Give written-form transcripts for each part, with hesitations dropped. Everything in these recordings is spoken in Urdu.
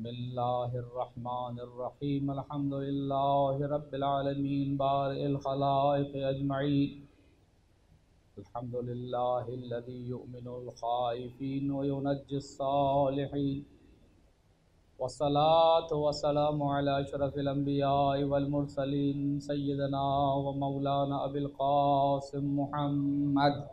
بسم اللہ الرحمن الرحیم الحمد للہ رب العالمین بارئ الخلائق اجمعین الحمد للہ الذی یؤمن الخائفین وینجی الصالحین والصلاة والسلام علی اشرف الانبیاء والمرسلین سیدنا و مولانا ابی القاسم محمد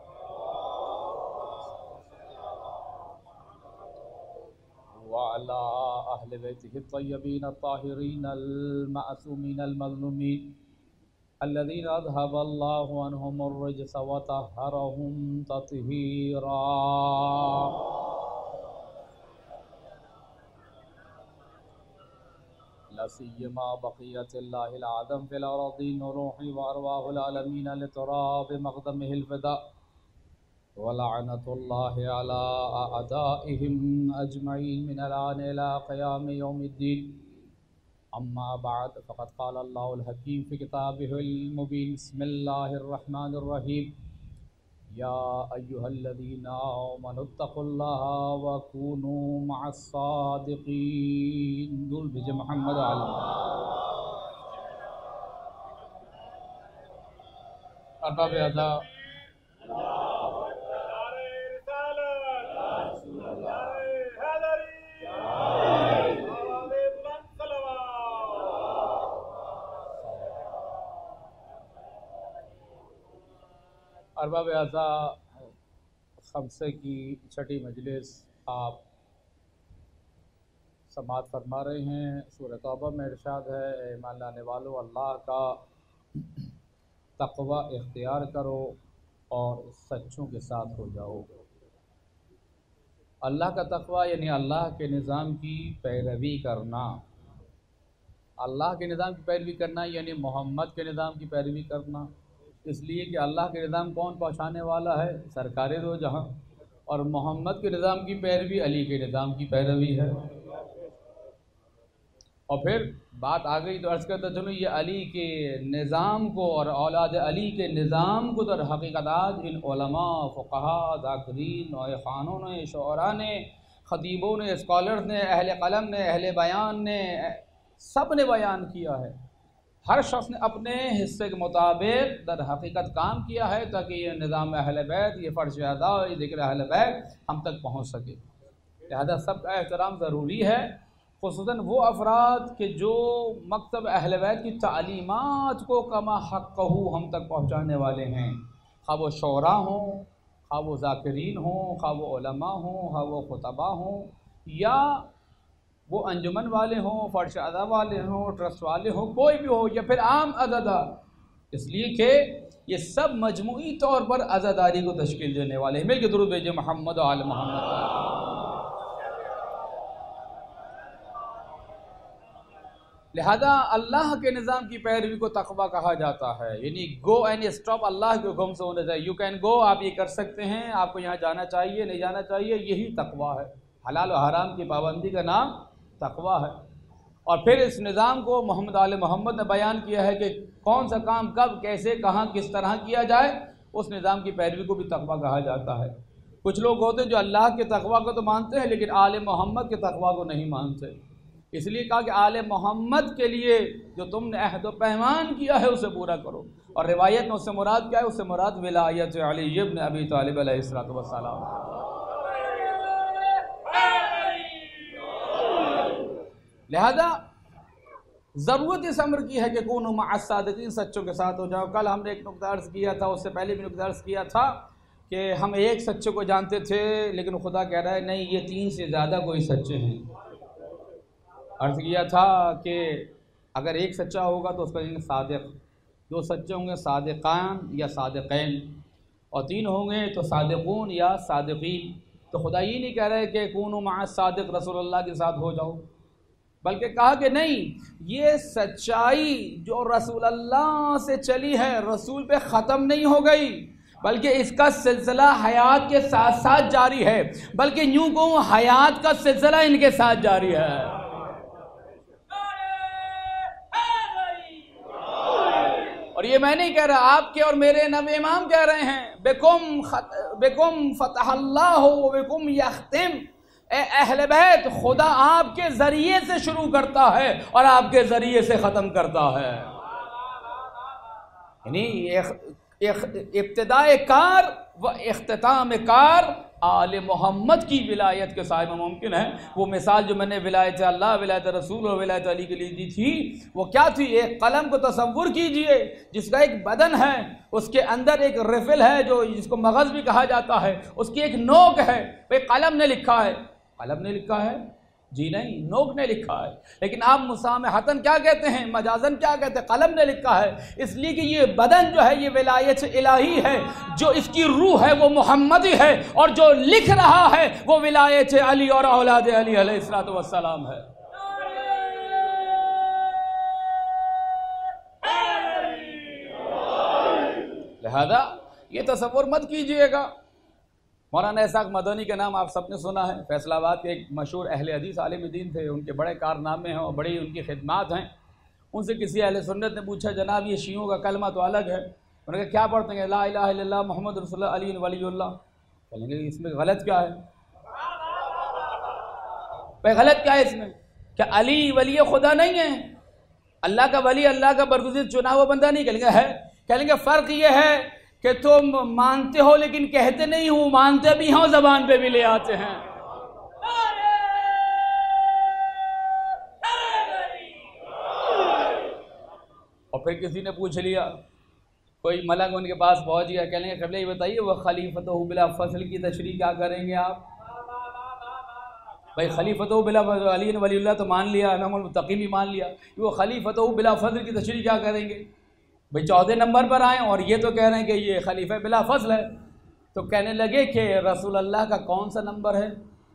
وعلى أهل بيته الطيبين الطاهرين المعصومين المظلومين الذين أذهب الله عنهم الرجس وطهرهم تطهيرا لا سيما بقية الله العظم في الأراضين وروحي وأرواح العالمين لتراب مقدمه الفداء ولعنة الله على أعدائهم أجمعين من الآن إلى قيام يوم الدين أما بعد فقد قال الله الحكيم في كتابه المبين بسم الله الرحمن الرحيم يا أيها الذين آمنوا اتقوا الله وكونوا مع الصادقين دول بجے محمد ارباب ادا ارباب اعضاء خمسے کی چھٹی مجلس آپ سماعت فرما رہے ہیں۔ سورہ توبہ میں ارشاد ہے اے ایمان لانے والو اللہ کا تقوی اختیار کرو اور سچوں کے ساتھ ہو جاؤ۔ اللہ کا تقوی یعنی اللہ کے نظام کی پیروی کرنا، اللہ کے نظام کی پیروی کرنا یعنی محمد کے نظام کی پیروی کرنا، اس لیے کہ اللہ کے نظام کون پہنچانے والا ہے؟ سرکار دو جہاں، اور محمد کے نظام کی پیروی علی کے نظام کی پیروی ہے۔ اور پھر بات آ گئی تو عرض کرتا چلو یہ علی کے نظام کو اور اولاد علی کے نظام کو در حقیقت آج ان علماء، فقہا، ذاکرین، نوع خانوں نے، شعراء نے، خطیبوں نے، اسکالرز نے، اہل قلم نے، اہل بیان نے، سب نے بیان کیا ہے۔ ہر شخص نے اپنے حصے کے مطابق در حقیقت کام کیا ہے تاکہ یہ نظام اہل بیت، یہ فرش ادا، یہ ذکر اہل بیت ہم تک پہنچ سکے۔ لہذا سب کا احترام ضروری ہے، خصوصاً وہ افراد کہ جو مکتب اہل بیت کی تعلیمات کو کما حقہ ہم تک پہنچانے والے ہیں، خواہ وہ شعراء ہوں، خواہ وہ ذاکرین ہوں، خواہ وہ علماء ہوں، خواہ وہ خطباء ہوں، یا وہ انجمن والے ہوں، فرش ادا والے ہوں، ٹرسٹ والے ہوں، کوئی بھی ہو، یا پھر عام عزادار، اس لیے کہ یہ سب مجموعی طور پر عزاداری کو تشکیل دینے والے ہیں۔ مل کے درود بھیجیں محمد و آل محمد۔ لہذا اللہ کے نظام کی پیروی کو تقوی کہا جاتا ہے، یعنی گو اینڈ اسٹاپ اللہ کے حکم سے ہونا چاہیے۔ یو کین گو، آپ یہ کر سکتے ہیں، آپ کو یہاں جانا چاہیے، نہیں جانا چاہیے، یہی تقوی ہے۔ حلال و حرام کی پابندی کا نام تقوی ہے۔ اور پھر اس نظام کو محمد آل محمد نے بیان کیا ہے کہ کون سا کام کب، کیسے، کہاں، کس طرح کیا جائے، اس نظام کی پیروی کو بھی تقوی کہا جاتا ہے۔ کچھ لوگ ہوتے ہیں جو اللہ کے تقوی کو تو مانتے ہیں لیکن آل محمد کے تقوی کو نہیں مانتے، اس لیے کہا کہ آل محمد کے لیے جو تم نے عہد و پیمان کیا ہے اسے پورا کرو۔ اور روایت میں اس سے مراد کیا ہے؟ اس سے مراد ولایت علی ابن ابی طالب علیہ السلام۔ لہذا ضرورت اس امر کی ہے کہ کونوا مع الصادقین، سچوں کے ساتھ ہو جاؤ۔ کل ہم نے ایک نقطہ عرض کیا تھا، اس سے پہلے بھی نقطہ عرض کیا تھا کہ ہم ایک سچے کو جانتے تھے لیکن خدا کہہ رہا ہے نہیں، یہ 3 سے زیادہ کوئی سچے ہیں۔ عرض کیا تھا کہ اگر ایک سچا ہوگا تو اس کا نام صادق، 2 سچے ہوں گے صادقان یا صادقین، اور 3 ہوں گے تو صادقون یا صادقین۔ تو خدا یہ نہیں کہہ رہے کہ کونوا مع الصادق رسول اللہ کے ساتھ ہو جاؤ، بلکہ کہا کہ نہیں، یہ سچائی جو رسول اللہ سے چلی ہے رسول پہ ختم نہیں ہو گئی، بلکہ اس کا سلسلہ حیات کے ساتھ ساتھ جاری ہے، بلکہ یوں کہوں حیات کا سلسلہ ان کے ساتھ جاری ہے۔ اور یہ میں نہیں کہہ رہا، آپ کے اور میرے نبی امام کہہ رہے ہیں، بکم فتح اللہ و بکم یختم، اے اہل بیت، خدا آپ کے ذریعے سے شروع کرتا ہے اور آپ کے ذریعے سے ختم کرتا ہے. یعنی ابتدائے کار و اختتام کار آل محمد کی ولایت کے صاحب ممکن ہے. وہ مثال جو میں نے ولایت اللہ، ولایت رسول اور ولایت علی کے لیے دی تھی، وہ کیا تھی؟ ایک قلم کو تصور کیجئے جس کا ایک بدن ہے، اس کے اندر ایک رفل ہے جو جس کو مغز بھی کہا جاتا ہے، اس کی ایک نوک ہے. بھئی قلم نے لکھا ہے، قلم نے لکھا ہے؟ جی نہیں، نوک نے لکھا ہے. لیکن آپ مسامحتاً کیا کہتے ہیں، مجازاً کیا کہتے ہیں؟ قلم نے لکھا ہے. اس لیے کہ یہ بدن جو ہے یہ ولایت الہی ہے، جو اس کی روح ہے وہ محمدی ہے، اور جو لکھ رہا ہے وہ ولایت علی اور اولاد علی علیہ الصلوۃ والسلام ہے. لہذا یہ تصور مت کیجئے گا. مولانا اسحاق مدنی کا نام آپ سب نے سنا ہے، فیصل آباد کے ایک مشہور اہل حدیث عالم دین تھے. ان کے بڑے کارنامے ہیں اور بڑی ان کی خدمات ہیں. ان سے کسی اہل سنت نے پوچھا، جناب یہ شیعوں کا کلمہ تو الگ ہے، انہوں نے کہا کیا پڑھتے ہیں؟ لا الہ الا اللہ محمد رسول اللہ علی ولی اللہ. کہیں گے اس میں غلط کیا ہے؟ بھائی غلط کیا ہے اس میں؟ کیا علی ولی خدا نہیں ہے؟ اللہ کا ولی اللہ کا برگزیدہ چنا ہوا بندہ نہیں؟ کہیں گے ہے. کہیں گے فرق یہ ہے کہ تم مانتے ہو لیکن کہتے نہیں ہو، مانتے بھی ہو زبان پہ بھی لے آتے ہیں. اور پھر کسی نے پوچھ لیا، کوئی ملک ان کے پاس پہنچ گیا، کہنے لگے قبلہ یہ بتائیے وہ خلیفتہ بلا فصل کی تشریح کیا کریں گے آپ؟ بھائی خلیفتہ بلا فضل علی ولی اللہ تو مان لیا، امام المتقی بھی مان لیا، وہ خلیفتہ بلا فضل کی تشریح کیا کریں گے؟ بھئی 14 نمبر پر آئیں اور یہ تو کہہ رہے ہیں کہ یہ خلیفہ بلا فضل ہے. تو کہنے لگے کہ رسول اللہ کا کون سا نمبر ہے؟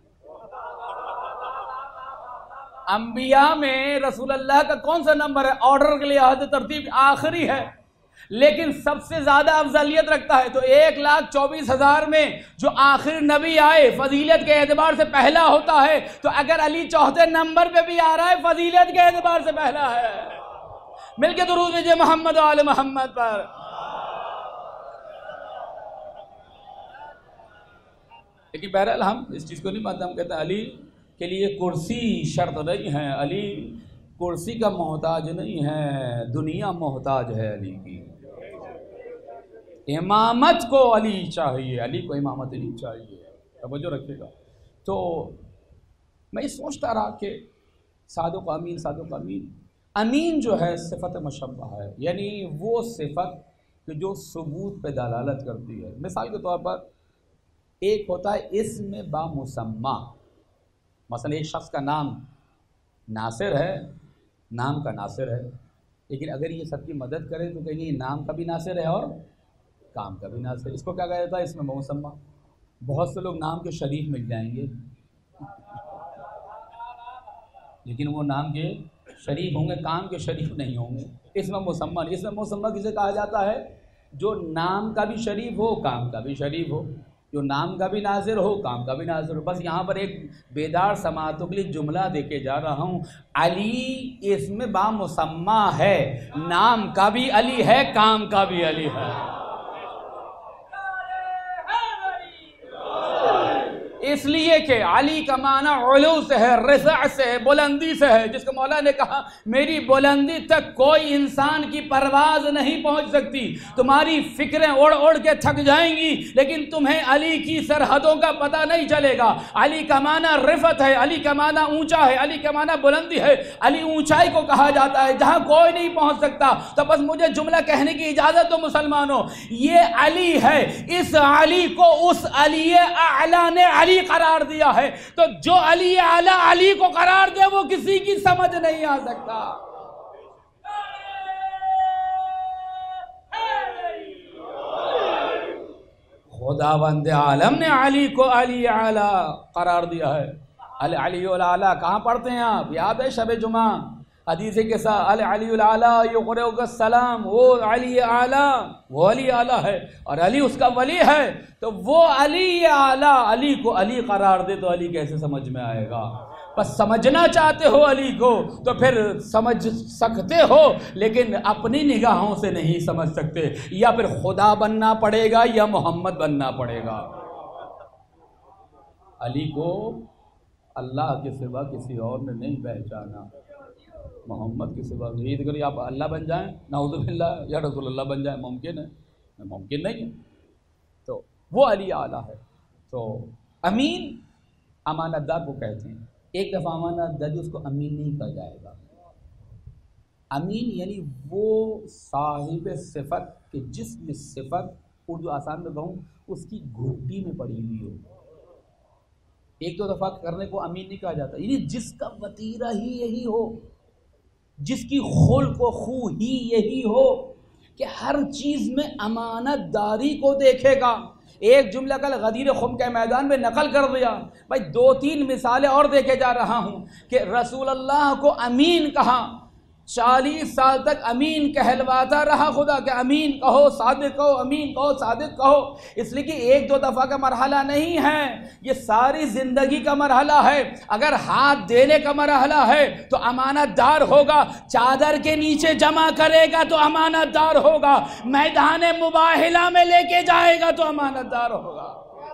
انبیاء میں رسول اللہ کا کون سا نمبر ہے؟ آرڈر کے لحاظ سے ترتیب آخری ہے، لیکن سب سے زیادہ افضلیت رکھتا ہے. تو 1,24,000 میں جو آخر نبی آئے فضیلت کے اعتبار سے پہلا ہوتا ہے، تو اگر علی 14 نمبر پہ بھی آ رہا ہے فضیلت کے اعتبار سے پہلا ہے. مل کے درود بھیجئے محمد و آل محمد پر. لیکن بہرحال ہم اس چیز کو نہیں مانتے. ہم کہتے ہیں علی کے لیے کرسی شرط نہیں ہے، علی کرسی کا محتاج نہیں ہے، دنیا محتاج ہے علی کی. امامت کو علی چاہیے، علی کو امامت نہیں چاہیے. توجہ رکھیے گا. تو میں سوچتا رہا کہ صادق امین، صادق امین، امین جو ہے صفت مشبہ ہے، یعنی وہ صفت کہ جو ثبوت پہ دلالت کرتی ہے. مثال کے طور پر ایک ہوتا ہے اسم با مسمہ. مثلا ایک شخص کا نام ناصر ہے، نام کا ناصر ہے، لیکن اگر یہ سب کی مدد کرے تو کہیں گے یہ نام کا بھی ناصر ہے اور کام کا بھی ناصر. اس کو کیا کہا جاتا ہے؟ اسم با مسمہ. بہت سے لوگ نام کے شریف مل جائیں گے لیکن وہ نام کے شریف ہوں گے، کام کے شریف نہیں ہوں گے. اسم مسمہ. اسم مسمہ کسے کہا جاتا ہے؟ جو نام کا بھی شریف ہو، کام کا بھی شریف ہو، جو نام کا بھی ناظر ہو، کام کا بھی ناظر ہو. بس یہاں پر ایک بیدار سماعتوں کے لیے جملہ دے کے جا رہا ہوں. علی اسم با مسمہ ہے، نام کا بھی علی ہے، کام کا بھی علی ہے. اس لیے کہ علی کا معنی علو سے ہے، رفع سے ہے، بلندی سے ہے. جس کو مولا نے کہا میری بلندی تک کوئی انسان کی پرواز نہیں پہنچ سکتی، تمہاری فکریں اڑ اڑ کے تھک جائیں گی لیکن تمہیں علی کی سرحدوں کا پتہ نہیں چلے گا. علی کا معنی رفعت ہے، علی کا معنی اونچا ہے، علی کا معنی بلندی ہے. علی اونچائی کو کہا جاتا ہے جہاں کوئی نہیں پہنچ سکتا. تو بس مجھے جملہ کہنے کی اجازت دو مسلمانوں، یہ علی ہے. اس علی کو اس علی اعلیٰ نے علی قرار دیا ہے، تو جو علی اعلیٰ علی کو قرار دے وہ کسی کی سمجھ نہیں آ سکتا. خداوند عالم نے علی کو علی اعلیٰ قرار دیا ہے. العلی الاعلیٰ کہاں پڑھتے ہیں آپ؟ یاد ہے شب جمعہ حدیث کے ساتھ العلی الاعلیٰ یقرئک السلام. وہ علی اعلیٰ، وہ علی اعلیٰ ہے اور علی اس کا ولی ہے. تو وہ علی اعلیٰ علی کو علی قرار دے تو علی کیسے سمجھ میں آئے گا؟ بس سمجھنا چاہتے ہو علی کو تو پھر سمجھ سکتے ہو لیکن اپنی نگاہوں سے نہیں سمجھ سکتے. یا پھر خدا بننا پڑے گا یا محمد بننا پڑے گا. علی کو اللہ کے سوا کسی اور نے نہیں پہچانا، محمد کے سوا عید کری آپ اللہ بن جائیں، نعوذ باللہ، یا رسول اللہ بن جائیں، ممکن ہے؟ ممکن نہیں ہے۔ تو وہ علی اعلیٰ ہے۔ تو امین امانت دار کو کہتے ہیں۔ ایک دفعہ امانت داری اس کو امین نہیں کہا جائے گا۔ امین یعنی وہ صاحب صفت کہ جس میں صفت، اردو آسان میں کہوں، اس کی گھٹی میں پڑی ہوئی ہو۔ ایک دو دفعہ کرنے کو امین نہیں کہا جاتا، یعنی جس کا وتیرہ ہی یہی ہو، جس کی خلق و خو ہی یہی ہو کہ ہر چیز میں امانت داری کو دیکھے گا۔ ایک جملہ کل غدیر خم کے میدان میں نقل کر دیا، بھائی دو تین مثالیں اور دیکھے جا رہا ہوں کہ رسول اللہ کو امین کہا، 40 سال تک امین کہلواتا رہا خدا کہ امین کہو صادق کہو، امین کہو صادق کہو، اس لیے کہ ایک دو دفعہ کا مرحلہ نہیں ہے، یہ ساری زندگی کا مرحلہ ہے۔ اگر ہاتھ دینے کا مرحلہ ہے تو امانت دار ہوگا، چادر کے نیچے جمع کرے گا تو امانت دار ہوگا، میدان مباہلہ میں لے کے جائے گا تو امانت دار ہوگا۔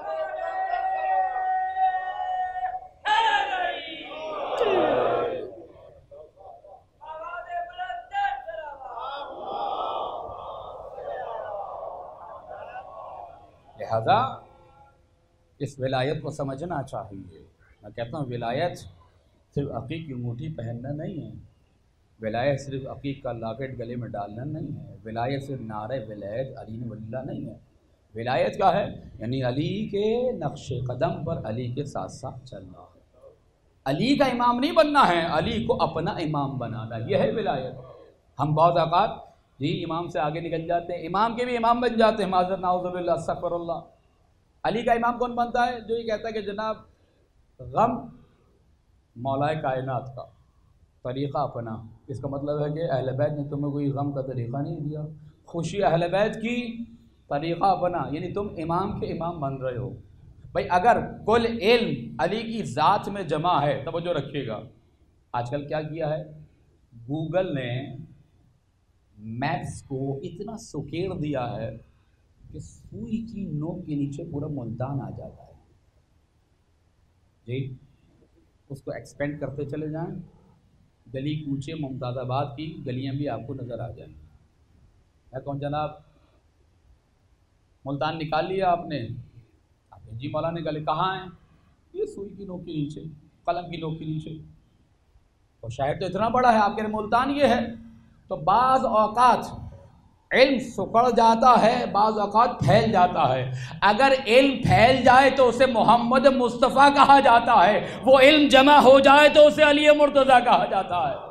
لہذا اس ولایت کو سمجھنا چاہیے۔ میں کہتا ہوں ولایت صرف عقیق کی انگوٹھی پہننا نہیں ہے، ولایت صرف عقیق کا لاکٹ گلے میں ڈالنا نہیں ہے، ولایت صرف نعرہ ولایت علی ولی اللہ نہیں ہے۔ ولایت کیا ہے؟ یعنی علی کے نقش قدم پر علی کے ساتھ ساتھ چلنا ہے، علی کا امام نہیں بننا ہے، علی کو اپنا امام بنانا، یہ ہے ولایت۔ ہم بعض اوقات جی امام سے آگے نکل جاتے ہیں، امام کے بھی امام بن جاتے ہیں، معذرت نعوذ باللہ استغفر اللہ۔ علی کا امام کون بنتا ہے؟ جو یہ کہتا ہے کہ جناب غم مولا کائنات کا، طریقہ اپنا۔ اس کا مطلب ہے کہ اہل بیت نے تمہیں کوئی غم کا طریقہ نہیں دیا، خوشی اہل بیت کی، طریقہ اپنا، یعنی تم امام کے امام بن رہے ہو۔ بھائی اگر کل علم علی کی ذات میں جمع ہے، توجہ رکھیے گا، آج کل کیا کیا ہے، گوگل نے میپس کو اتنا سکیڑ دیا ہے کہ سوئی کی نوک کے نیچے پورا ملتان آ جاتا ہے جی۔ اس کو ایکسپینڈ کرتے چلے جائیں، گلی کوچے ممتاز آباد کی گلیاں بھی آپ کو نظر آ جائیں۔ میں کہوں جناب ملتان نکال لیا آپ نے؟ جی مولا نکالے، کہاں ہیں؟ یہ سوئی کی نوک کے نیچے، قلم کی نوک کے نیچے۔ اور شاید تو اتنا بڑا ہے، آپ کے ملتان یہ ہے۔ تو بعض اوقات علم سکڑ جاتا ہے، بعض اوقات پھیل جاتا ہے۔ اگر علم پھیل جائے تو اسے محمد مصطفیٰ کہا جاتا ہے، وہ علم جمع ہو جائے تو اسے علی مرتضیٰ کہا جاتا ہے۔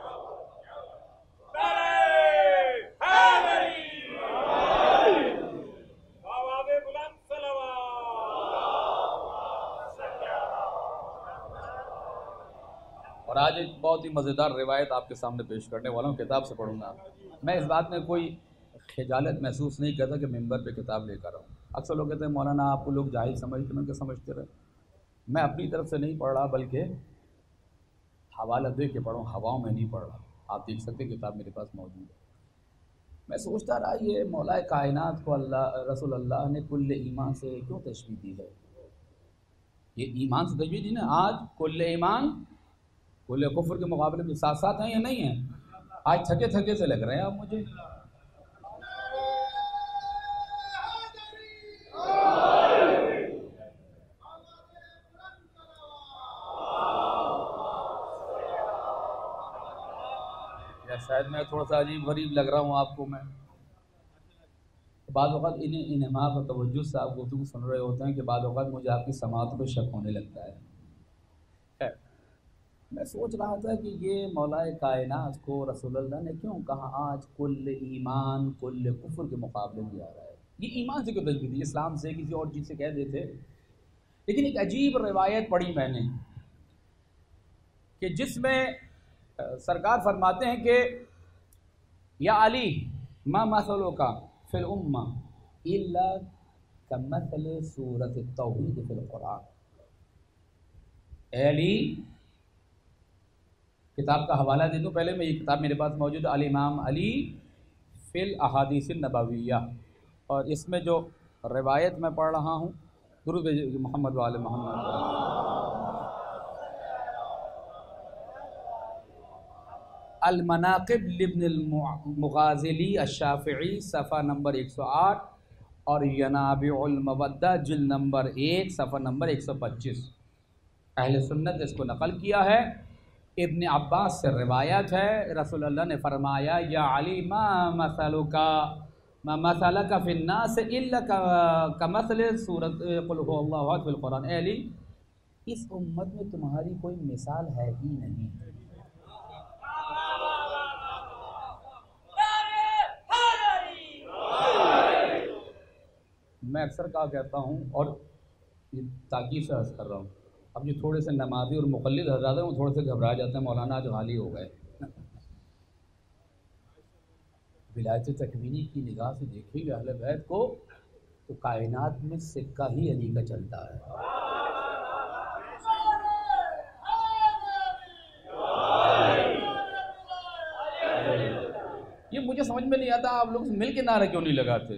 اور آج ایک بہت ہی مزیدار روایت آپ کے سامنے پیش کرنے والا ہوں، کتاب سے پڑھوں گا۔ میں اس بات میں کوئی خجالت محسوس نہیں کرتا کہ ممبر پہ کتاب لے کر آؤں۔ اکثر لوگ کہتے ہیں مولانا آپ کو لوگ جاہل سمجھتے ہیں، کہ سمجھتے رہے۔ میں اپنی طرف سے نہیں پڑھ رہا، بلکہ حوالہ دے کے پڑھوں، ہواؤں میں نہیں پڑھ رہا۔ آپ دیکھ سکتے ہیں کتاب میرے پاس موجود ہے۔ میں سوچتا رہا یہ مولا کائنات کو رسول اللہ نے کل ایمان سے کیوں تشبیہ دی ہے؟ یہ ایمان سے تشبیہ دی نا، آج کل ایمان کل کفر کے مقابلے میں ساتھ ساتھ ہیں یا نہیں ہیں؟ آج تھکے تھکے سے لگ رہے ہیں آپ مجھے۔ یا شاید میں تھوڑا سا عجیب غریب لگ رہا ہوں آپ کو۔ میں بعض اوقات ان انہماک اور توجہ سے آپ گفتگو سن رہے ہوتے ہیں کہ بعض اوقات مجھے آپ کی سماعت پہ شک ہونے لگتا ہے۔ میں سوچ رہا تھا کہ یہ مولا کائنات کو رسول اللہ نے کیوں کہا آج کل ایمان کل کفر کے مقابلے میں آ رہا ہے؟ یہ ایمان سے کیوں تشبیہ دی؟ اسلام سے کسی اور چیز سے کہہ دیتے۔ لیکن ایک عجیب روایت پڑھی میں نے کہ جس میں سرکار فرماتے ہیں کہ یا علی ما مثلک فی الامہ الا کمثل سورۃ التوحید فی القرآن۔ اے علی، کتاب کا حوالہ دے دوں پہلے میں، یہ کتاب میرے پاس موجود ہے، الامام علی فی الاحادیث النبویہ، اور اس میں جو روایت میں پڑھ رہا ہوں، درود محمد وآل محمد، المناقب لابن المغازلی الشافعی صفحہ نمبر 108 اور ینابع المودہ جلد نمبر 1 صفحہ نمبر 125. اہل سنت نے اس کو نقل کیا ہے. ابن عباس سے روایت ہے رسول اللہ نے فرمایا یا علی ما مثلک فی الناس الا کمثل سورۃ قل هو اللہ احد فی القرآن. اے علی اس امت میں تمہاری کوئی مثال ہے ہی نہیں. میں اکثر کہا کہتا ہوں اور یہ تاکید سے عرض کر رہا ہوں، اب جو تھوڑے سے نمازی اور مقلد حضرات ہیں وہ تھوڑے سے گھبرا جاتے ہیں، مولانا آج حالی ہو گئے. ولایت تکوینی کی نگاہ سے دیکھیں گے اہل بیت کو تو کائنات میں سکہ ہی علی کا چلتا ہے. یہ مجھے سمجھ میں نہیں آتا آپ لوگ مل کے نعرے کیوں نہیں لگاتے.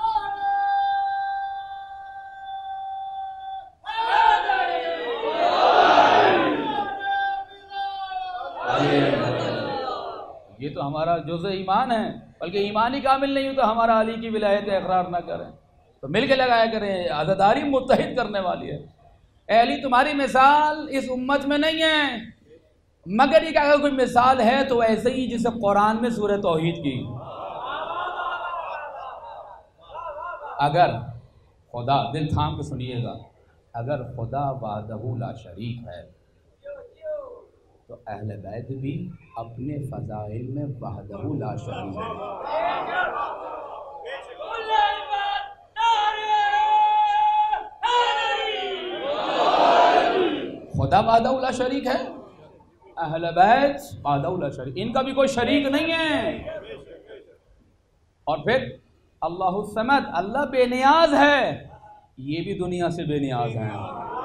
یہ تو ہمارا جزء ایمان ہے، بلکہ ایمان ہی کامل نہیں ہو تو ہمارا علی کی ولایت اقرار نہ کریں تو مل کے لگایا کریں. عزاداری متحد کرنے والی ہے. اے علی تمہاری مثال اس امت میں نہیں ہے، مگر یہ کہ اگر کوئی مثال ہے تو ایسے ہی جسے قرآن میں سورہ توحید کی. اگر خدا، دل تھام کے سنیے گا، اگر خدا وحدہ لا شریک ہے تو اہل بیت بھی اپنے فضائل میں وحدہ لا شریک ہے. خدا وحدہ لا شریک ہے، اہل بیت وحدہ لا شریک، ان کا بھی کوئی شریک نہیں ہے. اور پھر اللہ الصمد، اللہ بے نیاز ہے، یہ بھی دنیا سے بے نیاز ہیں.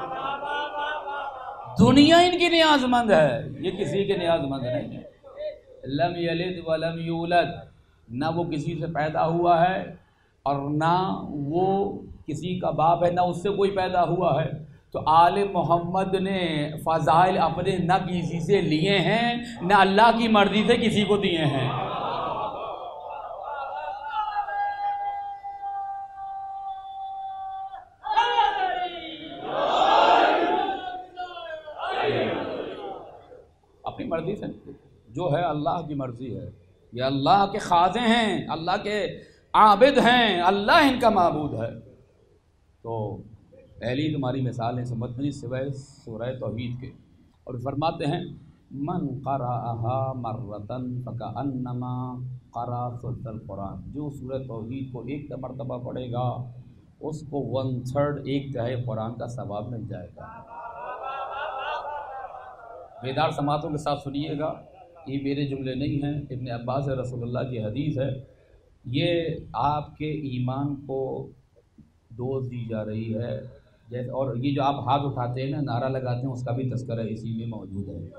دنیا ان کی نیاز مند ہے، یہ کسی کے نیاز مند نہیں ہے. لم یلد ولم یولد، نہ وہ کسی سے پیدا ہوا ہے اور نہ وہ کسی کا باپ ہے، نہ اس سے کوئی پیدا ہوا ہے. تو آل محمد نے فضائل اپنے نہ کسی سے لیے ہیں نہ اللہ کی مرضی سے کسی کو دیے ہیں. اپنی مرضی سے جو ہے اللہ کی مرضی ہے. یہ اللہ کے خاضع ہیں، اللہ کے عابد ہیں، اللہ ان کا معبود ہے. تو علی تمہاری مثال ہے اس امت میں سوائے سورہ توحید کے. اور فرماتے ہیں من قرأها مرتن فکأنما قرأ ثلث القرآن، جو سورہ توحید کو ایک مرتبہ پڑھے گا اس کو 1/3 ایک تہائی قرآن کا ثواب مل جائے گا. بیدار سماعتوں کے ساتھ سنیے گا، یہ میرے جملے نہیں ہیں، ابن عباس رسول اللہ کی حدیث ہے. یہ آپ کے ایمان کو ڈوز دی جا رہی ہے جیسے، اور یہ جو آپ ہاتھ اٹھاتے ہیں نا، نعرہ لگاتے ہیں، اس کا بھی تذکرہ اسی میں موجود ہے.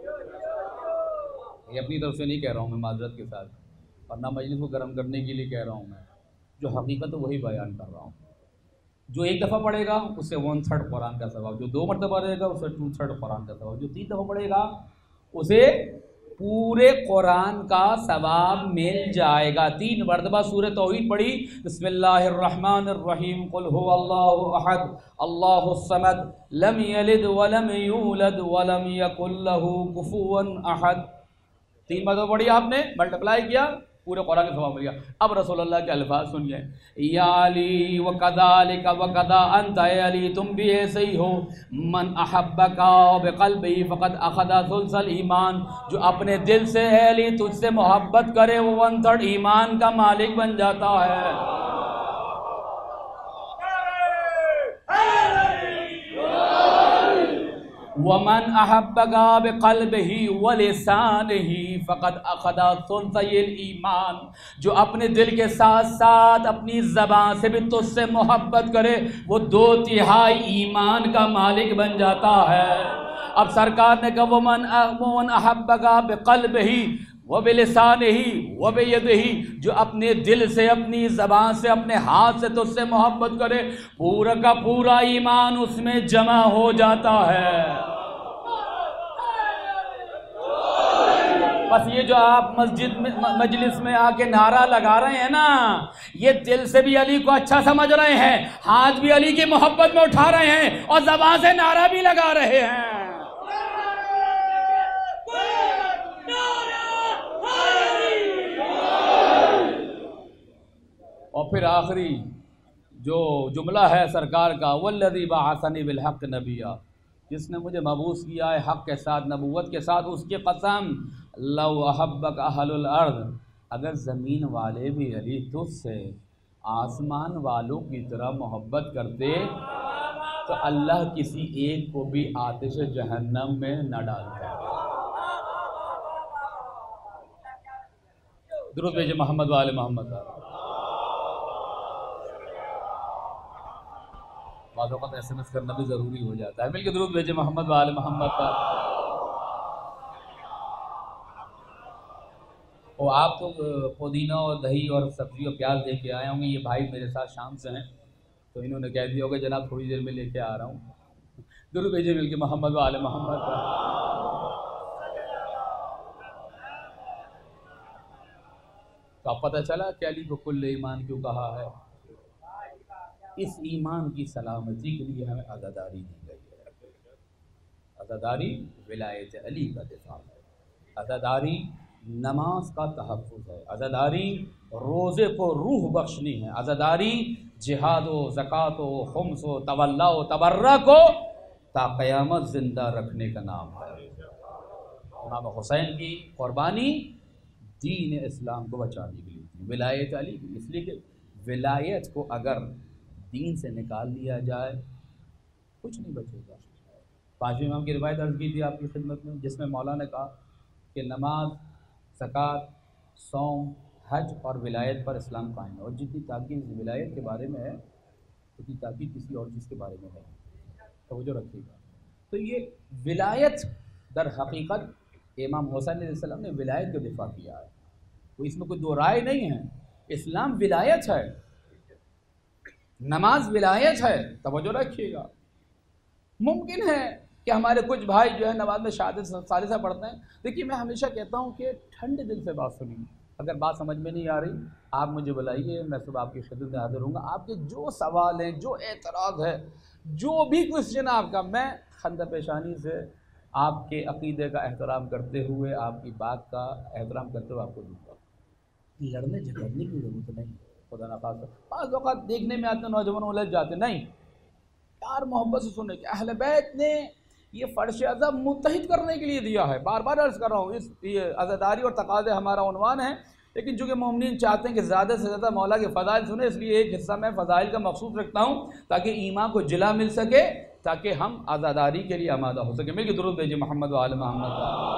یہ اپنی طرف سے نہیں کہہ رہا ہوں میں معذرت کے ساتھ، اور نہ مجلس کو گرم کرنے کے لیے کہہ رہا ہوں. میں جو حقیقت ہے وہی بیان کر رہا ہوں. جو ایک دفعہ پڑھے گا اس سے 1/3 قرآن کا ثواب، جو 2 مرتبہ پڑھے گا اس سے 2/3 قرآن کا ثواب، جو 3 دفعہ پڑھے گا اسے پورے قرآن کا ثواب مل جائے گا. 3 مرتبہ سورہ توحید پڑھی، بسم اللہ الرحمن الرحیم، قل هو اللہ احد اللہ الصمد لم یلد ولم یولد ولم یکن له کفوا احد. 3 مرتبہ پڑھی آپ نے، ملٹیپلائی کیا، پورے قرآن کے ثواب مل گیا. اب رسول اللہ کے الفاظ سنیے، یا علی وکذالک وکذا انت، اے علی تم بھی ایسے ہی ہو. من احبک بقلبہ فقد اخذ ثلث الایمان، جو اپنے دل سے اے علی تجھ سے محبت کرے وہ 1/3 ایمان کا مالک بن جاتا ہے. ومن احبک بقلبہ ولسانہ فقد اخذ ثلثی الایمان، جو اپنے دل کے ساتھ ساتھ اپنی زبان سے بھی تجھ سے محبت کرے وہ 2/3 ایمان کا مالک بن جاتا ہے. اب سرکار نے کہا ومن احبک بقلبہ وبلسانہ وبیدہ، جو اپنے دل سے، اپنی زبان سے، اپنے ہاتھ سے تجھ سے محبت کرے پورا کا پورا ایمان اس میں جمع ہو جاتا ہے. بس یہ جو آپ مسجد میں مجلس میں آ کے نعرہ لگا رہے ہیں نا، یہ دل سے بھی علی کو اچھا سمجھ رہے ہیں، ہاتھ بھی علی کی محبت میں اٹھا رہے ہیں اور زبان سے نعرہ بھی لگا رہے ہیں۔ اور پھر آخری جو جملہ ہے سرکار کا، والذی بعثنی بالحق نبیا، جس نے مجھے مبعوث کیا ہے حق کے ساتھ، نبوت کے ساتھ، اس کی قسم، لو احبک اہل الارض، اگر زمین والے بھی علی تجھ سے آسمان والوں کی طرح محبت کرتے تو اللہ کسی ایک کو بھی آتش جہنم میں نہ ڈالتا۔ درود بھیجے محمد وآل محمد۔ بعض اوقات ایس ایم ایس کرنا بھی ضروری ہو جاتا ہے، مل کے درود بھیجے محمد وآل محمد پر۔ اور آپ تو پودینہ اور دہی اور سبزی اور پیاز لے کے آئے ہوں گے، یہ بھائی میرے ساتھ شام سے ہیں تو انہوں نے کہہ دیا ہوگا جناب تھوڑی دیر میں لے کے آ رہا ہوں۔ درود بھیجے مل کے محمد وآل محمد پر۔ تو اب پتہ چلا کہ علی کو کل ایمان کیوں کہا ہے۔ اس ایمان کی سلامتی کے لیے ہمیں عزاداری دی گئی ہے۔ عزاداری ولایت علی کا دفاع ہے، عزاداری نماز کا تحفظ ہے، عزاداری روزے کو روح بخشنی ہے، عزاداری جہاد و زکوٰۃ و خمس و تولا و تبرع کو تا قیامت زندہ رکھنے کا نام ہے۔ امام حسین کی قربانی دین اسلام کو بچانے کے لیے تھی، ولایت علی کی، اس لیے کہ ولایت کو اگر دین سے نکال لیا جائے کچھ نہیں بچے گا۔ پانچویں امام کی روایت عرض کی تھی آپ کی خدمت میں، جس میں مولا نے کہا کہ نماز، زکوٰۃ، صوم، حج اور ولایت پر اسلام قائم ہے، اور جتنی تاکید ولایت کے بارے میں ہے اتنی تاکید کسی اور چیز کے بارے میں ہے، توجہ رکھیے گا۔ تو یہ ولایت در حقیقت امام حسین علیہ السلام نے ولایت کا دفاع کیا ہے، تو اس میں کوئی دو رائے نہیں ہے، اسلام ولایت ہے، نماز ولایت ہے، توجہ رکھیے گا۔ ممکن ہے کہ ہمارے کچھ بھائی جو ہے نماز میں شہادت ثالثہ پڑھتے ہیں، دیکھیے میں ہمیشہ کہتا ہوں کہ ٹھنڈے دل سے بات سنیے، اگر بات سمجھ میں نہیں آ رہی آپ مجھے بلائیے، میں صبح آپ کی خدمت میں حاضر ہوں گا، آپ کے جو سوال ہیں، جو اعتراض ہے، جو بھی کوسچن آپ کا، میں خندہ پیشانی سے آپ کے عقیدے کا احترام کرتے ہوئے، آپ کی بات کا احترام کرتے ہوئے آپ کو دوں گا۔ لڑنے جھگڑنے کی ضرورت نہیں، خدا نخواستہ بعض اوقات دیکھنے میں آتے نوجوانوں الجھ جاتے، نہیں، پیار محبت سے سننے کے اہل بیت نے یہ فرش ازب متحد کرنے کے لیے دیا ہے۔ بار بار عرض کر رہا ہوں، یہ عزاداری اور تقاضے ہمارا عنوان ہے، لیکن چونکہ مومنین چاہتے ہیں کہ زیادہ سے زیادہ مولا کے فضائل سنیں، اس لیے ایک حصہ میں فضائل کا مخصوص رکھتا ہوں تاکہ ایمان کو جلا مل سکے، تاکہ ہم عزاداری کے لیے آمادہ ہو سکے۔ مل کے درود بھیجیے محمد وآل محمد۔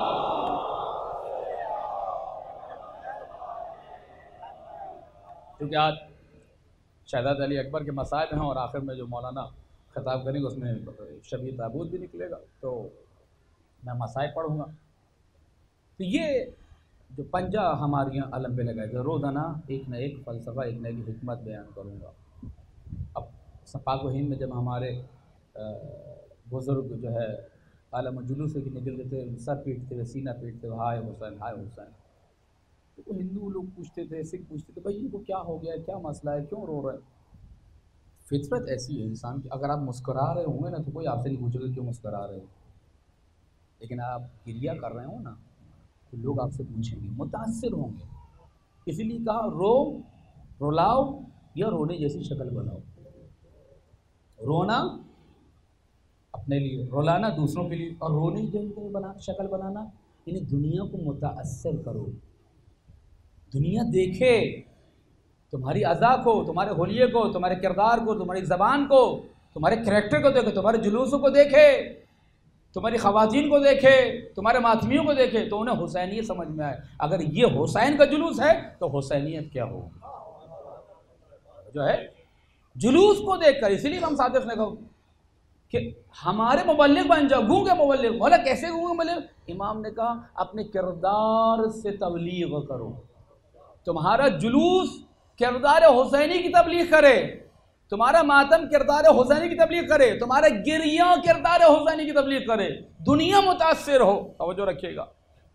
کیونکہ آج شہزاد علی اکبر کے مسائل ہیں اور آخر میں جو مولانا خطاب کریں گے اس میں شبیہ تابوت بھی نکلے گا، تو میں مسائل پڑھوں گا۔ تو یہ جو پنجہ ہمارے یہاں علم پہ لگائے گا، روزانہ ایک نہ ایک فلسفہ، ایک نہ ایک حکمت بیان کروں گا۔ اب پاک و ہند میں جب ہمارے بزرگ جو ہے عالم جلوس سے نکلتے تھے، سر پیٹتے ہوئے، سینہ پیٹتے ہوئے، ہائے حسین ہائے حسین، تو ہندو لوگ پوچھتے تھے، سکھ پوچھتے تھے، بھائی ان کو کیا ہو گیا ہے، کیا مسئلہ ہے، کیوں رو رہے ہیں؟ فطرت ایسی ہے انسان کی، اگر آپ مسکرا رہے ہوں گے نا تو کوئی آپ سے نہیں پوچھے گا کیوں مسکرا رہے ہو، لیکن آپ گریہ کر رہے ہوں نا تو لوگ آپ سے پوچھیں گے، متاثر ہوں گے۔ اسی لیے کہا رلاؤ یا رونے جیسی شکل بناؤ، رونا اپنے لیے، رلانا دوسروں کے لیے، اور رونے جیسی شکل بنانا یعنی دنیا کو متاثر کرو، دنیا دیکھے تمہاری ادا کو، تمہارے حلیے کو، تمہارے کردار کو، تمہاری زبان کو، تمہارے کریکٹر کو دیکھے، تمہارے جلوسوں کو دیکھے، تمہاری خواتین کو دیکھے، تمہارے ماتمیوں کو دیکھے، تو انہیں حسینیت سمجھ میں آئے۔ اگر یہ حسین کا جلوس ہے تو حسینیت کیا ہوگی؟ جو ہے جلوس کو دیکھ کر، اسی لیے امام صادق نے کہا کہ ہمارے مبلغ بن جاؤ، گونگے مبلغ۔ بولا کیسے گونگے مبلغ؟ امام نے کہا اپنے کردار سے تبلیغ کرو، تمہارا جلوس کردار حسینی کی تبلیغ کرے، تمہارا ماتم کردار حسینی کی تبلیغ کرے، تمہارا گریہ کردار حسینی کی تبلیغ کرے، دنیا متاثر ہو، توجہ رکھیے گا۔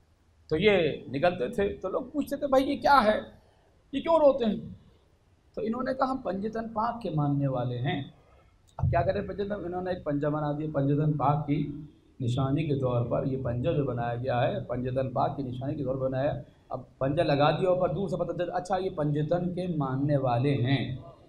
تو یہ نکلتے تھے تو لوگ پوچھتے تھے بھائی یہ کیا ہے، یہ کیوں روتے ہیں؟ تو انہوں نے کہا ہم پنجتن پاک کے ماننے والے ہیں۔ اب کیا کریں پنجتن، انہوں نے ایک پنجہ بنا دیا پنجتن پاک کی نشانی کے طور پر۔ یہ پنجہ جو بنایا گیا ہے پنجتن پاک کی نشانی کے طور پر بنایا، اب پنجہ لگا دیا اوپر، دور سے پتہ چلتا اچھا یہ پنجتن کے ماننے والے ہیں۔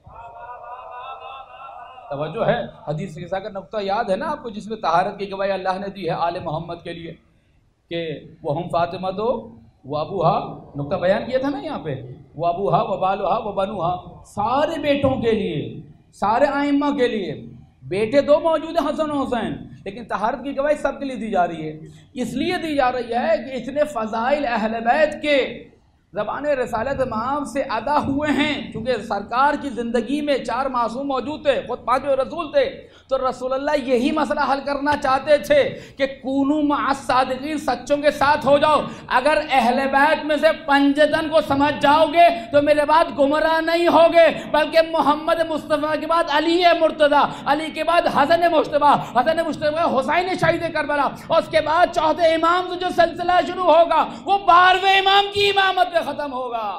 توجہ ہے، حدیث قصہ کا نقطہ یاد ہے نا آپ کو، جس میں طہارت کی گواہی اللہ نے دی ہے آل محمد کے لیے کہ وہ ہم فاطمہ تو وہ ابوہا، نقطہ بیان کیا تھا نا یہاں پہ، وہ ابوہا و بالوہا و بنوہا، سارے بیٹوں کے لیے، سارے ائمہ کے لیے۔ بیٹے دو موجود ہیں حسن و حسین، لیکن طہارت کی گواہی سب کے لیے دی جا رہی ہے۔ اس لیے دی جا رہی ہے کہ اتنے فضائل اہل بیت کے زبان رسالت مآب سے ادا ہوئے ہیں، کیونکہ سرکار کی زندگی میں 4 معصوم موجود تھے، خود 5 رسول تھے، تو رسول اللہ یہی مسئلہ حل کرنا چاہتے تھے کہ کونوا مع الصادقین، سچوں کے ساتھ ہو جاؤ۔ اگر اہل بیت میں سے پنجتن کو سمجھ جاؤ گے تو میرے بعد گمراہ نہیں ہوگے، بلکہ محمد مصطفیٰ کے بعد علی مرتضیٰ، علی کے بعد حسن مجتبیٰ، حسن مجتبیٰ حسین شہید کربلا، اور اس کے بعد چوتھے امام سے جو سلسلہ شروع ہوگا وہ 12ویں امام کی امامت پہ ختم ہوگا۔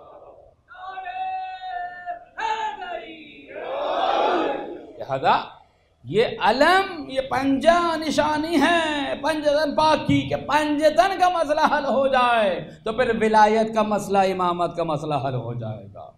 لہذا یہ علم، یہ پنجہ نشانی ہے پنجتن پاک کی، کہ پنجتن کا مسئلہ حل ہو جائے تو پھر ولایت کا مسئلہ، امامت کا مسئلہ حل ہو جائے گا۔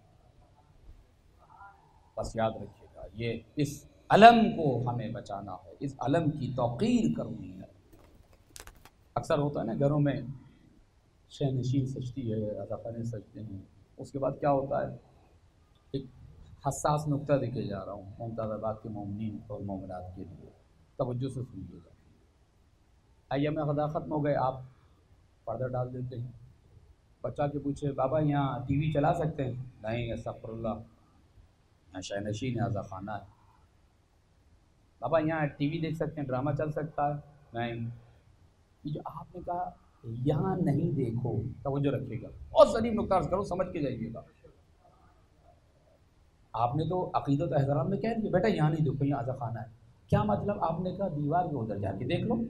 بس یاد رکھیے گا، یہ اس علم کو ہمیں بچانا ہے، اس علم کی توقیر کرنی ہے۔ اکثر ہوتا ہے نا گھروں میں شہنشین سجتی ہے، رضاخانیں سجتے ہیں، اس کے بعد کیا ہوتا ہے، ایک حساس نقطہ دیکھے جا رہا ہوں ممتاز آباد کے مومنین اور مومنات کے لیے، توجہ سے سنیے گا۔ ایام غدا ختم ہو گئے، آپ پردہ ڈال دیتے ہیں، بچہ کے پوچھے بابا یہاں ٹی وی چلا سکتے ہیں؟ نہیں، استغفر اللہ، یہاں شہنشین ہے، خانہ ہے۔ بابا یہاں ٹی وی دیکھ سکتے ہیں، ڈرامہ چل سکتا ہے؟ نہیں۔ یہ جو آپ نے کہا یہاں نہیں دیکھو، توجہ رکھیے گا، اور ضریب نقطہ عرض کرو، سمجھ کے جائیے گا۔ آپ نے تو عقیدت و احترام میں کہہ دیا بیٹا یہاں نہیں دیکھو، یہاں آزا خانہ ہے، کیا مطلب؟ آپ نے کہا دیوار کے ادھر جا کے دیکھ لو۔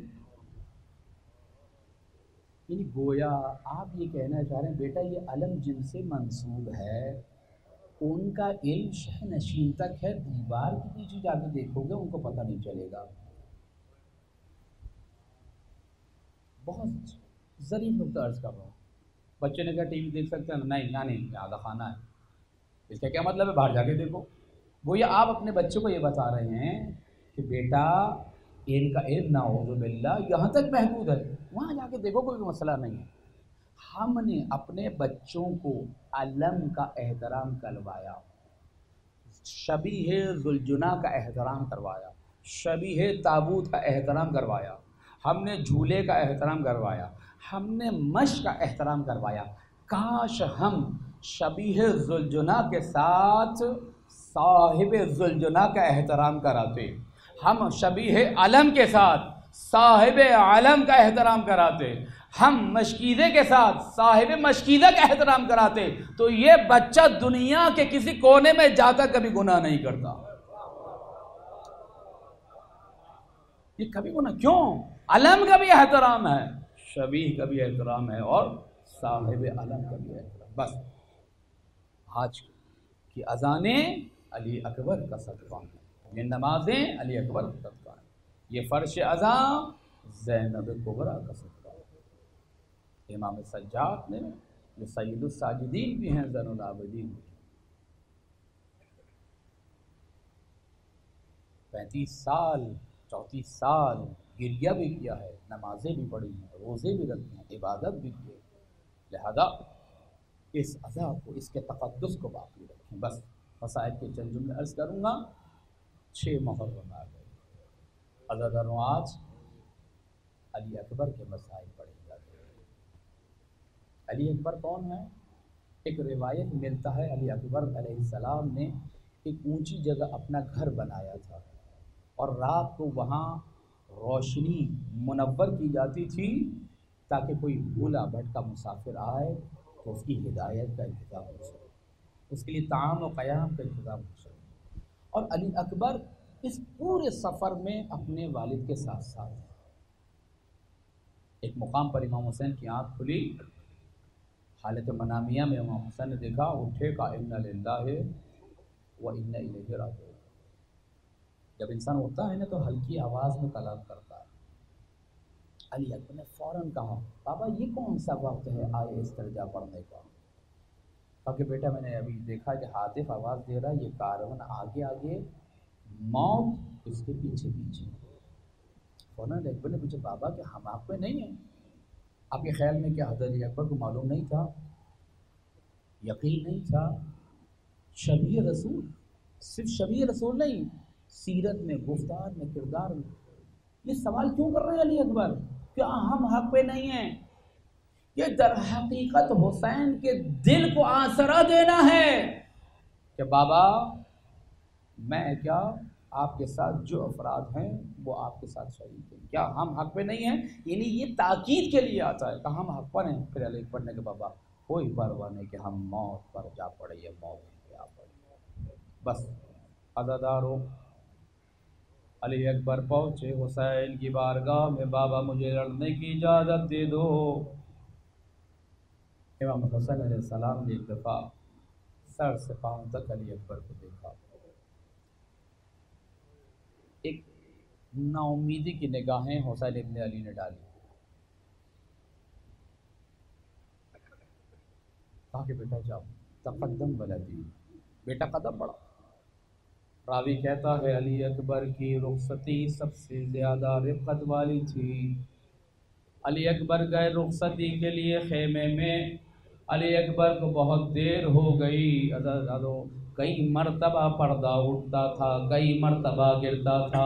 یعنی گویا آپ یہ کہنا چاہ رہے ہیں بیٹا یہ علم جن سے منسوب ہے ان کا علم شہنشین تک ہے، دیوار کے پیچھے جا کے دیکھو گے ان کو پتہ نہیں چلے گا۔ بہت ظریف نقطہ عرض کر رہا ہوں۔ بچے نے کہا ٹی وی دیکھ سکتے ہیں؟ نہیں، یہاں نہیں، آدھا خانہ ہے۔ اس کا کیا مطلب ہے؟ باہر جا کے دیکھو۔ وہ یہ آپ اپنے بچے کو یہ بتا رہے ہیں کہ بیٹا ان کا علم نعوذ باللہ یہاں تک محدود ہے، وہاں جا کے دیکھو، کوئی مسئلہ نہیں ہے۔ ہم نے اپنے بچوں کو علم کا احترام کروایا، شبیہ ذوالجناح کا احترام کروایا، شبیہ تابوت کا احترام کروایا، ہم نے جھولے کا احترام کروایا، ہم نے مشق کا احترام کروایا۔ کاش ہم شبیہ ذوالجناح کے ساتھ صاحب ذوالجناح کا احترام کراتے، ہم شبیہ علم کے ساتھ صاحب علم کا احترام کراتے، ہم مشکیزے کے ساتھ صاحب مشکیزہ کا احترام کراتے، تو یہ بچہ دنیا کے کسی کونے میں جاتا کبھی گناہ نہیں کرتا۔ یہ کبھی گناہ کیوں؟ علم کا بھی احترام ہے، شبیہ کا بھی احترام ہے، اور صاحب علم کا بھی احترام۔ بس آج کی اذانیں علی اکبر کا صدقہ ہیں، یہ نمازیں علی اکبر کا صدقہ ہیں، یہ فرش اذان زینب کبریٰ کا صدقہ ہے۔ امام سجاد نے جو سید الساجدین بھی ہیں، زین العابدین بھی، 35 سال 34 سال گریہ بھی کیا ہے، نمازیں بھی پڑھی ہیں، روزے بھی رکھے ہیں، عبادت بھی کی ہے۔ لہذا اس عزا کو، اس کے تقدس کو باقی رکھیں۔ بس مسائل کے چند جملے عرض کروں گا۔ 6 محرم آ گئے، عزاداروں آج علی اکبر کے مسائل پڑھے جاتے ہیں۔ علی اکبر کون ہے؟ ایک روایت ملتا ہے علی اکبر علیہ السلام نے ایک اونچی جگہ اپنا گھر بنایا تھا، اور رات کو وہاں روشنی منور کی جاتی تھی تاکہ کوئی بھولا بھٹکا مسافر آئے تو اس کی ہدایت کا انتظام ہو سکے، اس کے لیے طعام و قیام کا انتظام ہو سکے۔ اور علی اکبر اس پورے سفر میں اپنے والد کے ساتھ ساتھ، ایک مقام پر امام حسین کی آنکھ کھلی، حالت منامیہ میں امام حسین نے دیکھا، اٹھے، کہا انا للہ و انا الیہ راجعون۔ جب انسان اٹھتا ہے نا تو ہلکی آواز میں کلام کرتا ہے۔ علی اکبر نے فوراً کہا بابا یہ کون سا وقت ہے آئے استرجا پڑھنے کا؟ کہا کہ بیٹا میں نے ابھی دیکھا کہ ہاتف آواز دے رہا ہے، یہ کارون آگے آگے، موت اس کے پیچھے پیچھے۔ فوراً علی اکبر نے پوچھا بابا کہ ہم آپ پہ نہیں ہیں؟ آپ کے خیال میں کیا حضرت علی اکبر کو معلوم نہیں تھا، یقین نہیں تھا؟ شبیہ رسول، صرف شبیہ رسول نہیں، سیرت میں، گفتار میں، کردار میں۔ یہ سوال کیوں کر رہے ہیں علی اکبر؟ کیا ہم حق پہ نہیں ہیں؟ یہ در حقیقت حسین کے دل کو آسرا دینا ہے کہ بابا میں کیا آپ کے ساتھ جو افراد ہیں وہ آپ کے ساتھ شریک ہیں، کیا ہم حق پہ نہیں ہیں؟ یعنی یہ تاکید کے لیے آتا ہے کہ ہم حق پر ہیں۔ پھر علی اکبر نے کہ بابا کوئی پرواہ نہیں کہ ہم موت پر جا پڑے یا موت پہ آ پڑے، بس عزادارو علی اکبر پہنچے حسین کی بارگاہ میں، بابا مجھے لڑنے کی اجازت دے دو۔ امام حسین علیہ السلام نے ایک دفعہ سر سے پاؤں تک علی اکبر کو دیکھا، ایک نا امیدی کی نگاہیں حسین ابن علی نے ڈالی، کہا کہ بیٹا جاؤ، تقدم ولدی، بیٹا قدم بڑھا۔ راوی کہتا ہے علی اکبر کی رخصتی سب سے زیادہ رفقت والی تھی۔ علی اکبر گئے رخصتی کے لیے خیمے میں، علی اکبر کو بہت دیر ہو گئی، کئی مرتبہ پردہ اٹھتا تھا، کئی مرتبہ گرتا تھا۔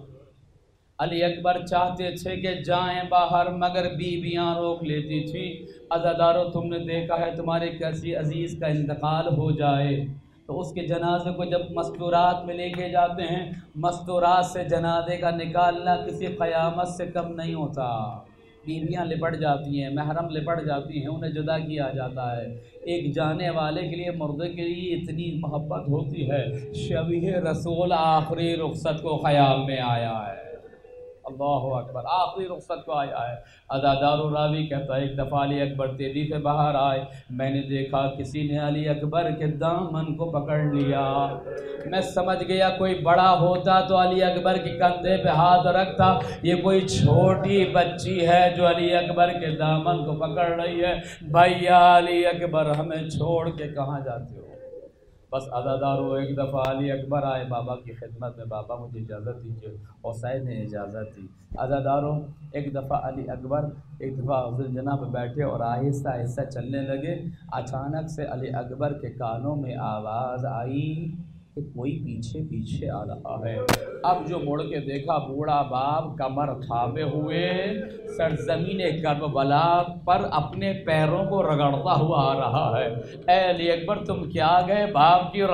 علی اکبر چاہتے تھے کہ جائیں باہر، مگر بیویاں روک لیتی تھی۔ عزادارو تم نے دیکھا ہے تمہارے کسی عزیز کا انتقال ہو جائے تو اس کے جنازے کو جب مستورات میں لے کے جاتے ہیں، مستورات سے جنازے کا نکالنا کسی قیامت سے کم نہیں ہوتا۔ بیویاں لپٹ جاتی ہیں، محرم لپٹ جاتی ہیں، انہیں جدا کیا جاتا ہے۔ ایک جانے والے کے لیے، مردے کے لیے اتنی محبت ہوتی ہے۔ شبیہ رسول آخری رخصت کو خیام میں آیا ہے، اللہ اکبر، آخری رخصت کو آیا ہے۔ عزادار راوی کہتا ہے ایک دفعہ علی اکبر تیزی سے باہر آئے، میں نے دیکھا کسی نے علی اکبر کے دامن کو پکڑ لیا۔ میں سمجھ گیا کوئی بڑا ہوتا تو علی اکبر کے کندھے پہ ہاتھ رکھتا، یہ کوئی چھوٹی بچی ہے جو علی اکبر کے دامن کو پکڑ رہی ہے۔ بھیا علی اکبر ہمیں چھوڑ کے کہاں جاتے ہو؟ بس عزادارو ایک دفعہ علی اکبر آئے بابا کی خدمت میں، بابا مجھے اجازت دیجیے۔ حسین نے اجازت دی۔ عزادارو ایک دفعہ علی اکبر ایک دفعہ حضرت جناب پہ بیٹھے اور آہستہ آہستہ چلنے لگے۔ اچانک سے علی اکبر کے کانوں میں آواز آئی کہ کوئی پیچھے پیچھے آ رہا ہے۔ اب جو مڑ کے دیکھا بوڑھا باپ کمر تھامے ہوئے سرزمین کربلا پر اپنے پیروں کو رگڑتا ہوا آ رہا ہے۔ اے علی اکبر تم کیا گئے؟ باپ کی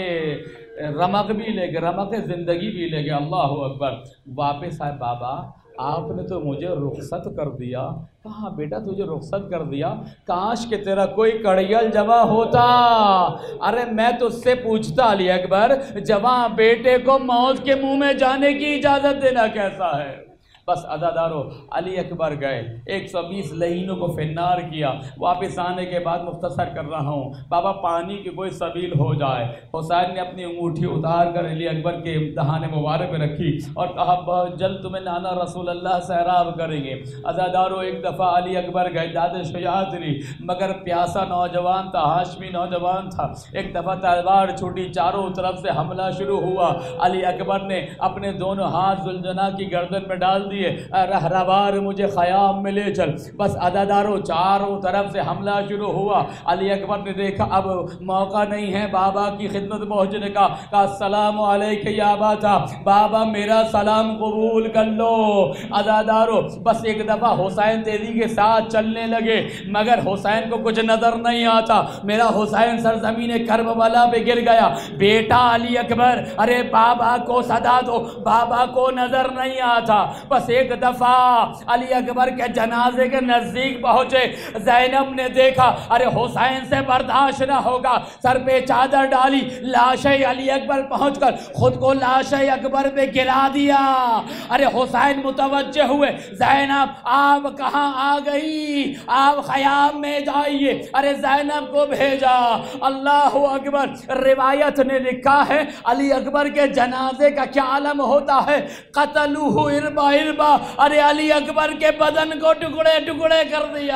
رمق بھی لے گئے، رمق زندگی بھی لے گئے، اللہ اکبر۔ واپس آئے، بابا آپ نے تو مجھے رخصت کر دیا۔ کہاں بیٹا تجھے رخصت کر دیا؟ کاش کہ تیرا کوئی کڑیل جواں ہوتا۔ ارے میں تو اس سے پوچھتا علی اکبر، جواں بیٹے کو موت کے منہ میں جانے کی اجازت دینا کیسا ہے؟ بس عزادارو علی اکبر گئے، 120 لہینوں کو فنار کیا۔ واپس آنے کے بعد مختصر کر رہا ہوں، بابا پانی کی کوئی سبیل ہو جائے۔ حسین نے اپنی انگوٹھی اتار کر علی اکبر کے امتحان مبارک میں رکھی اور کہا بہت جلد تمہیں نانا رسول اللہ سیراب کریں گے۔ عزادارو ایک دفعہ علی اکبر گئے، زیادہ شجاعت نہیں مگر پیاسا نوجوان تھا، ہاشمی نوجوان تھا۔ ایک دفعہ تلوار چھوٹی، چاروں طرف سے حملہ شروع ہوا۔ علی اکبر نے اپنے دونوں ہاتھ ذوالجناح کی گردن میں ڈال دیے، رہروار مجھے خیام میں لے چل۔ بس عزادارو چاروں طرف سے حملہ شروع ہوا۔ علی اکبر نے دیکھا اب موقع نہیں ہے بابا کی خدمت پہنچنے کا، کہا السلام علیکم یا ابا، بابا میرا سلام قبول کر لو۔ عزادارو بس ایک دفعہ حسین تیزی کے ساتھ چلنے لگے مگر حسین کو کچھ نظر نہیں آتا۔ میرا حسین سرزمین کربلا پہ گر گیا۔ بیٹا علی اکبر ارے بابا کو صدا دو، بابا کو نظر نہیں آتا۔ بس بس ایک دفعہ علی اکبر کے جنازے کے نزدیک پہنچے، زینب نے دیکھا ارے حسین سے برداشت نہ ہوگا، سر پہ چادر ڈالی، لاش علی اکبر پہنچ کر خود کو لاش اکبر پہ گرا دیا۔ ارے حسین متوجہ ہوئے، زینب آپ کہاں آ گئی، آپ خیام میں جائیے۔ ارے زینب کو بھیجا۔ اللہ اکبر، روایت نے لکھا ہے علی اکبر کے جنازے کا کیا عالم ہوتا ہے، قتلوہ اربا اربا، ارے علی اکبر کے بدن کو ٹکڑے ٹکڑے کر دیا۔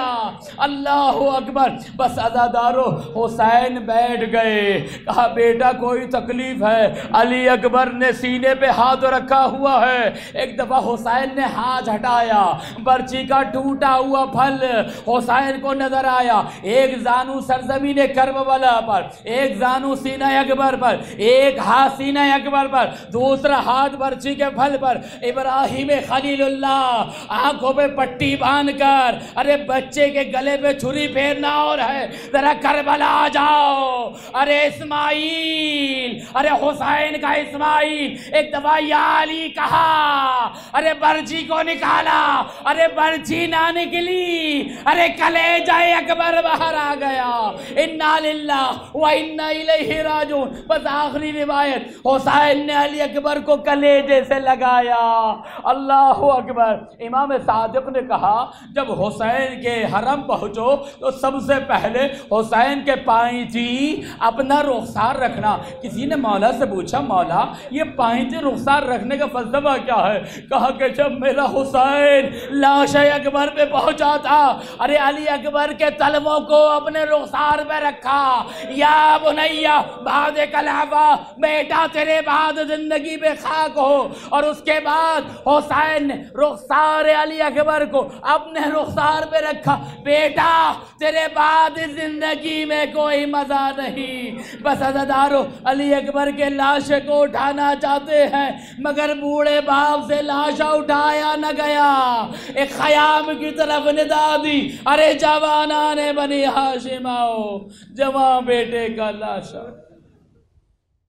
اللہ اکبر، بس عزادارو حسین بیٹھ گئے، کہا بیٹا کوئی تکلیف ہے؟ علی اکبر نے سینے پہ ہاتھ رکھا ہوا ہے۔ ایک دفعہ حسین نے ہاتھ ہٹایا، برچی کا ٹوٹا ہوا پھل حسین کو نظر آیا، ایک زانو سرزمین کربلا پر، ایک زانو سینہ اکبر پر، ایک ہاتھ سینہ اکبر پر، دوسرا ہاتھ برچی کے پھل پر۔ ابراہیم خلیل اللہ آنکھوں پہ پٹی باندھ کر، ارے بچے کے گلے پہ چھری پھیرنا اور ہے، ذرا کربلا آ جاؤ۔ ارے اسماعیل، ارے حسین کا اسماعیل، ایک دفعہ یا علی کہا، ارے برچی کو نکالا، ارے برچی نہ نکلی، ارے کلیجہ اکبر باہر آ گیا۔ انا للہ و انا الیہ راجعون۔ بس آخری روایت، حسین نے علی اکبر کو کلیجے سے لگایا۔ اللہ اکبر۔ امام صادق نے کہا جب حسین کے حرم پہنچو تو سب سے پہلے حسین کے پائنچی اپنا رخسار رکھنا۔ کسی نے مولا سے پوچھا مولا یہ پائنچی رخسار رکھنے کا فلسفہ کیا ہے؟ کہا کہ جب میرا حسین لاش اکبر پہ پہنچا تھا، ارے علی اکبر کے تلووں کو اپنے رخسار پہ رکھا۔ یا بنیا بعد کلافہ، بیٹا تیرے بعد زندگی پہ خاک ہو۔ اور اس کے بعد حسین نے رخسار علی اکبر کو اپنے رخسار پہ رکھا، بیٹا تیرے بعد زندگی میں کوئی مزہ نہیں۔ بس عزادارو علی اکبر کے لاش کو اٹھانا چاہتے ہیں مگر بوڑھے باپ سے لاشا اٹھایا نہ گیا۔ ایک خیام کی طرف ندا دی، ارے جوانان بنی ہاشم آؤ، جوان بیٹے کا لاشا۔